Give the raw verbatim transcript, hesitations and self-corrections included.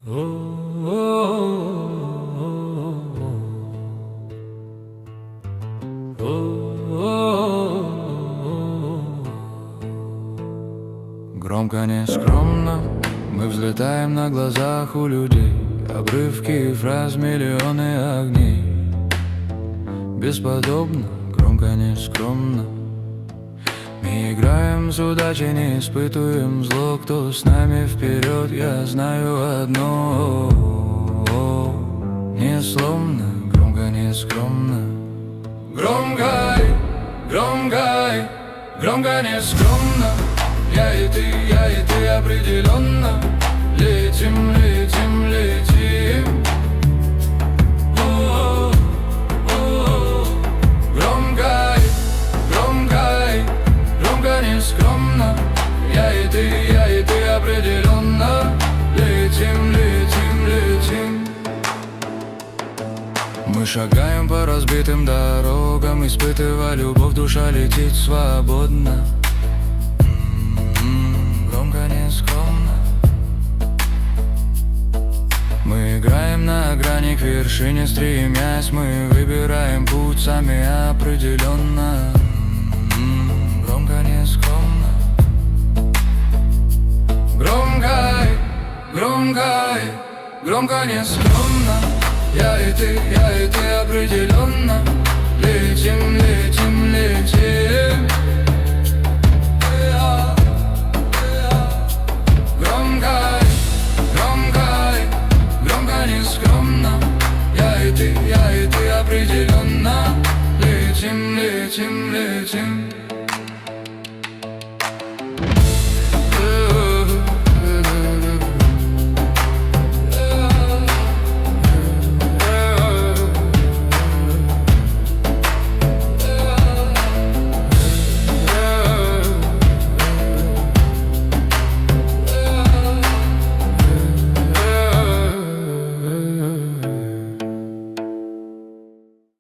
Громко, нескромно мы взлетаем на глазах у людей. Обрывки фраз, миллионы огней. Бесподобно, громко, нескромно мы играем с удачей, не испытываем зло. Кто с нами вперед, я знаю одно: несломно, громко, нескромно. Громко, громко, громко, нескромно. Я и ты, я и ты определенно летим, летим, летим. О-о-о, о-о-о. Громко, громко, громко, нескромно. Я и ты, я и ты определенно летим, летим, летим. Мы шагаем по разбитым дорогам, испытывая любовь, душа летит свободно. Громко, нескромно мы играем на грани к вершине, стремясь. Мы выбираем путь сами определенно. Громко, нескромно. Громко, громко, громко, нескромно. Я и ты, я и ты определенно летим, летим, летим.